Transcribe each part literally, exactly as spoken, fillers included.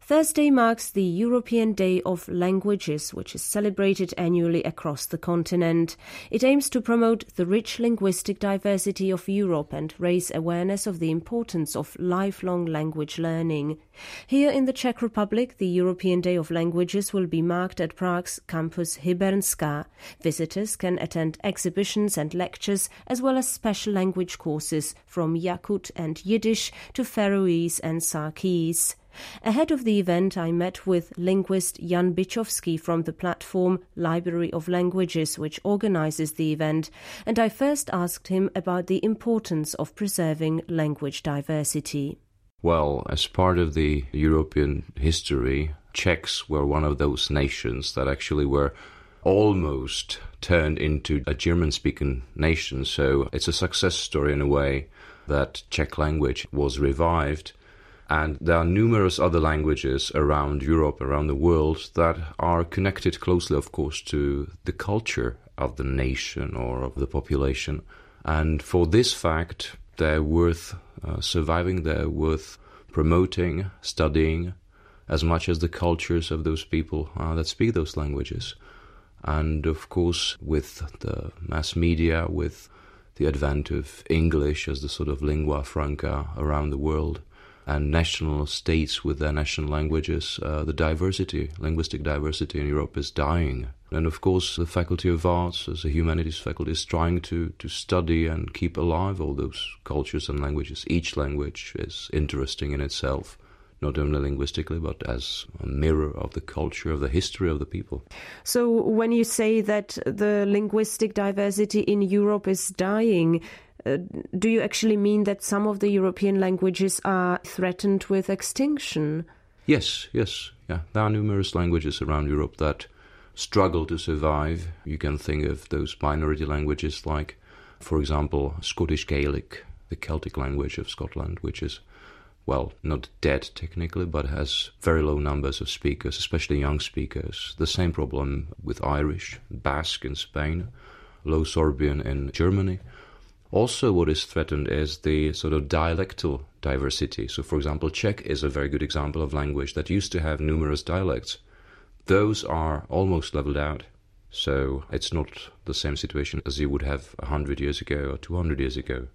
Thursday marks the European Day of Languages, which is celebrated annually across the continent. It aims to promote the rich linguistic diversity of Europe and raise awareness of the importance of lifelong language learning. Here in the Czech Republic, the European Day of Languages will be marked at Prague's campus Hybernská. Visitors can attend exhibitions and lectures, as well as special language courses from Yakut and Yiddish to Faroese and Sarkese. Ahead of the event, I met with linguist Jan Bichowski from the platform Library of Languages, which organizes the event, and I first asked him about the importance of preserving language diversity. Well, as part of the European history, Czechs were one of those nations that actually were almost turned into a German-speaking nation, so it's a success story in a way that Czech language was revived. And there are numerous other languages around Europe, around the world, that are connected closely, of course, to the culture of the nation or of the population. And for this fact, they're worth uh, surviving, they're worth promoting, studying, as much as the cultures of those people uh, that speak those languages. And of course, with the mass media, with the advent of English as the sort of lingua franca around the world, and national states with their national languages, uh, the diversity, linguistic diversity in Europe is dying. And of course, the Faculty of Arts, as a humanities faculty, is trying to, to study and keep alive all those cultures and languages. Each language is interesting in itself, not only linguistically, but as a mirror of the culture, of the history of the people. So when you say that the linguistic diversity in Europe is dying, Uh, do you actually mean that some of the European languages are threatened with extinction? Yes, yes. Yeah. There are numerous languages around Europe that struggle to survive. You can think of those minority languages like, for example, Scottish Gaelic, the Celtic language of Scotland, which is, well, not dead technically, but has very low numbers of speakers, especially young speakers. The same problem with Irish, Basque in Spain, Low Sorbian in Germany. Also, what is threatened is the sort of dialectal diversity. So, for example, Czech is a very good example of language that used to have numerous dialects. Those are almost leveled out. So it's not the same situation as you would have one hundred years ago or two hundred years ago.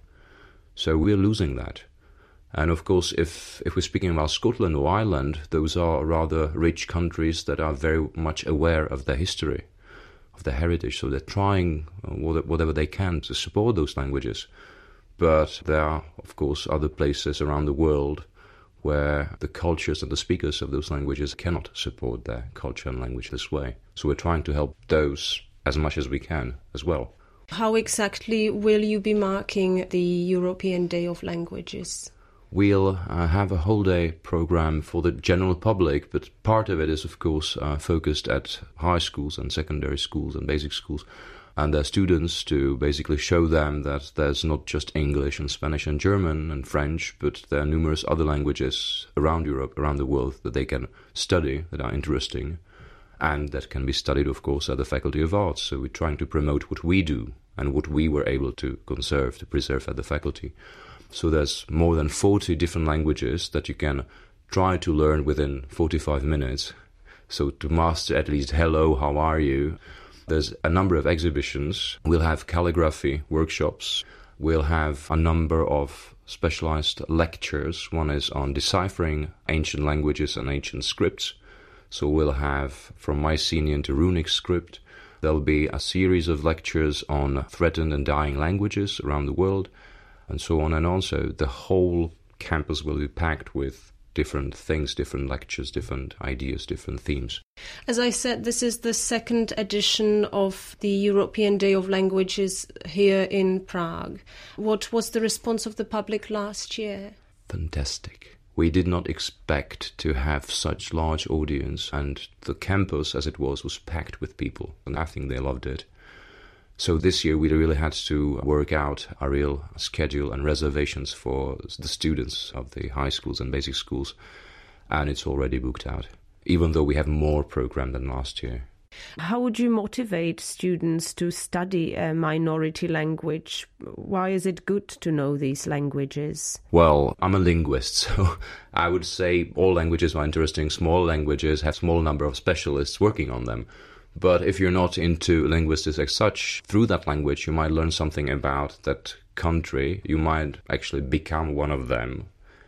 So we're losing that. And of course, if, if we're speaking about Scotland or Ireland, those are rather rich countries that are very much aware of their history, of their heritage, so they're trying whatever they can to support those languages. But there are, of course, other places around the world where the cultures and the speakers of those languages cannot support their culture and language this way. So we're trying to help those as much as we can as well. How exactly will you be marking the European Day of Languages? We'll uh, have a whole day program for the general public, but part of it is, of course, uh, focused at high schools and secondary schools and basic schools and their students, to basically show them that there's not just English and Spanish and German and French, but there are numerous other languages around Europe, around the world, that they can study, that are interesting, and that can be studied, of course, at the Faculty of Arts. So we're trying to promote what we do and what we were able to conserve, to preserve at the faculty. So there's more than forty different languages that you can try to learn within forty-five minutes. So to master at least hello, how are you? There's a number of exhibitions. We'll have calligraphy workshops. We'll have a number of specialized lectures. One is on deciphering ancient languages and ancient scripts. So we'll have from Mycenaean to Runic script. There'll be a series of lectures on threatened and dying languages around the world, and so on and on. So the whole campus will be packed with different things, different lectures, different ideas, different themes. As I said, this is the second edition of the European Day of Languages here in Prague. What was the response of the public last year? Fantastic. We did not expect to have such large audience, and the campus, as it was, was packed with people, and I think they loved it. So this year we really had to work out a real schedule and reservations for the students of the high schools and basic schools, and it's already booked out, even though we have more program than last year. How would you motivate students to study a minority language? Why is it good to know these languages? Well, I'm a linguist, so I would say all languages are interesting. Small languages have a small number of specialists working on them. But if you're not into linguistics as such, through that language you might learn something about that country. You might actually become one of them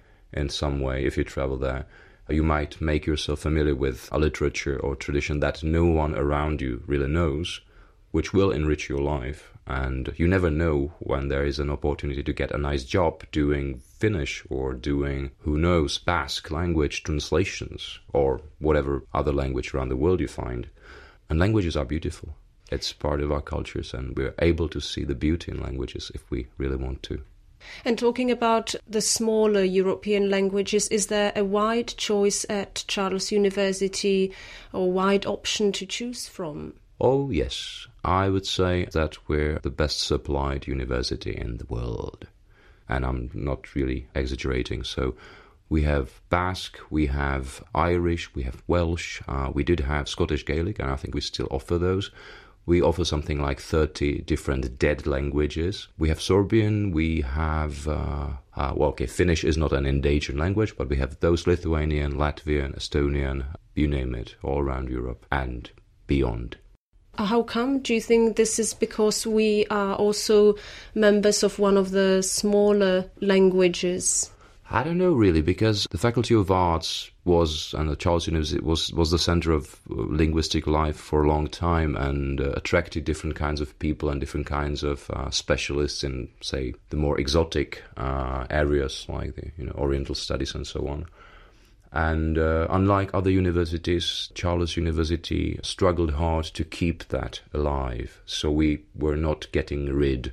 in some way if you travel there. You might make yourself familiar with a literature or tradition that no one around you really knows, which will enrich your life. And you never know when there is an opportunity to get a nice job doing Finnish or doing, who knows, Basque language translations or whatever other language around the world you find. And languages are beautiful. It's part of our cultures, and we're able to see the beauty in languages if we really want to. And talking about the smaller European languages, is there a wide choice at Charles University or wide option to choose from? Oh, yes. I would say that we're the best supplied university in the world. And I'm not really exaggerating. So we have Basque, we have Irish, we have Welsh, uh, we did have Scottish Gaelic, and I think we still offer those. We offer something like thirty different dead languages. We have Sorbian, we have, uh, uh, well, okay, Finnish is not an endangered language, but we have those Lithuanian, Latvian, Estonian, you name it, all around Europe and beyond. How come? Do you think this is because we are also members of one of the smaller languages? I don't know really, because the Faculty of Arts was, and the Charles University was, was the center of linguistic life for a long time, and uh, attracted different kinds of people and different kinds of uh, specialists in, say, the more exotic uh, areas like the you know Oriental studies and so on. And uh, unlike other universities, Charles University struggled hard to keep that alive. So we were not getting rid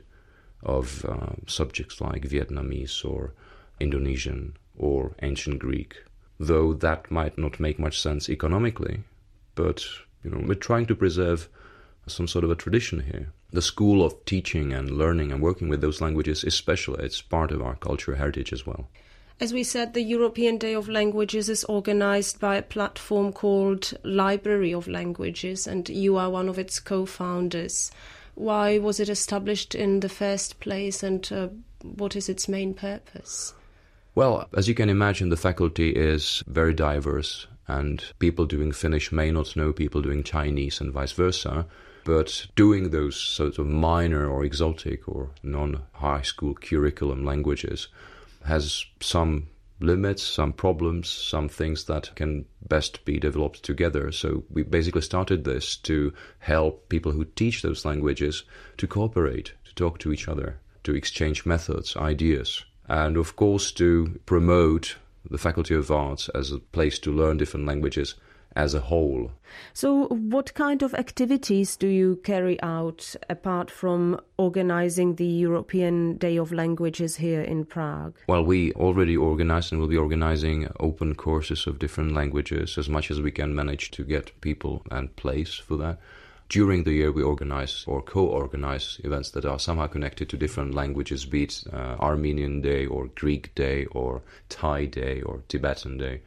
of uh, subjects like Vietnamese or Indonesian or ancient Greek, though that might not make much sense economically. But you know, we're trying to preserve some sort of a tradition here. The school of teaching and learning and working with those languages is special. It's part of our cultural heritage as well. As we said, the European Day of Languages is organized by a platform called Library of Languages, and you are one of its co-founders. Why was it established in the first place, and uh, what is its main purpose? Well, as you can imagine, the faculty is very diverse, and people doing Finnish may not know people doing Chinese and vice versa. But doing those sort of minor or exotic or non-high school curriculum languages has some limits, some problems, some things that can best be developed together. So we basically started this to help people who teach those languages to cooperate, to talk to each other, to exchange methods, ideas, and of course to promote the Faculty of Arts as a place to learn different languages as a whole. So what kind of activities do you carry out apart from organizing the European Day of Languages here in Prague? Well, we already organize and will be organizing open courses of different languages as much as we can manage to get people and place for that. During the year we organize or co-organize events that are somehow connected to different languages, be it uh, Armenian Day or Greek Day or Thai Day or Tibetan Day.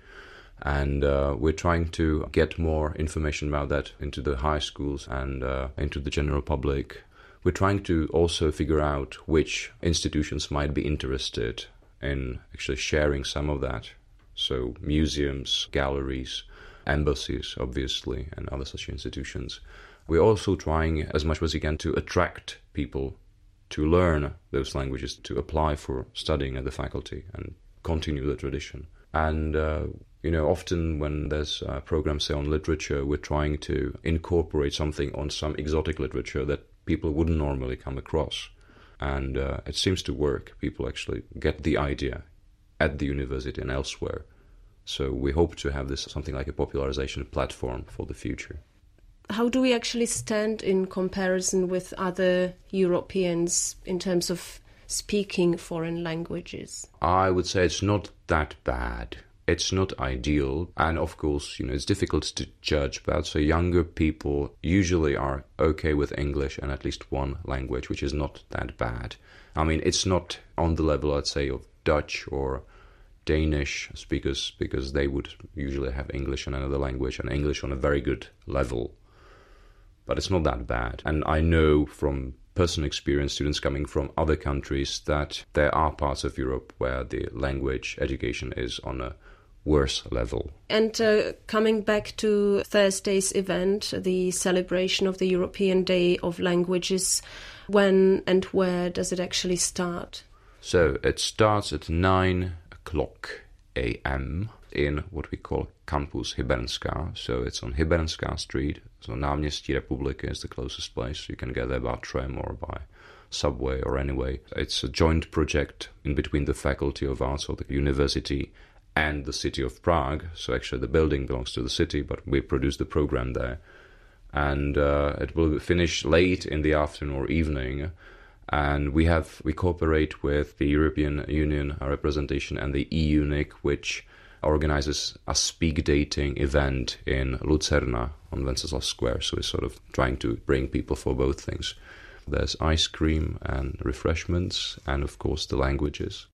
And uh, we're trying to get more information about that into the high schools and uh, into the general public. We're trying to also figure out which institutions might be interested in actually sharing some of that. So museums, galleries, embassies, obviously, and other such institutions. We're also trying as much as we can to attract people to learn those languages, to apply for studying at the faculty and continue the tradition. And uh, You know, often when there's uh, programs, say, on literature, we're trying to incorporate something on some exotic literature that people wouldn't normally come across. And uh, it seems to work. People actually get the idea at the university and elsewhere. So we hope to have this something like a popularization platform for the future. How do we actually stand in comparison with other Europeans in terms of speaking foreign languages? I would say it's not that bad. It's not ideal, and of course, you know, it's difficult to judge, but so younger people usually are okay with English and at least one language, which is not that bad. I mean, it's not on the level, I'd say, of Dutch or Danish speakers, because they would usually have English and another language, and English on a very good level. but it's not that bad. And I know from personal experience, students coming from other countries, that there are parts of Europe where the language education is on a worse level. And uh, coming back to Thursday's event, the celebration of the European Day of Languages, when and where does it actually start? So it starts at nine o'clock a m in what we call Campus Hybernská. So it's on Hybernská Street. So Náměstí Republiky is the closest place. You can get there by tram or by subway or anyway. It's a joint project in between the Faculty of Arts of the university and the city of Prague. So actually the building belongs to the city, but we produce the program there. And uh, it will finish late in the afternoon or evening. And we have we cooperate with the European Union representation and the E U N I C, which organizes a speed dating event in Lucerna on Wenceslav Square. So we're sort of trying to bring people for both things. There's ice cream and refreshments and, of course, the languages.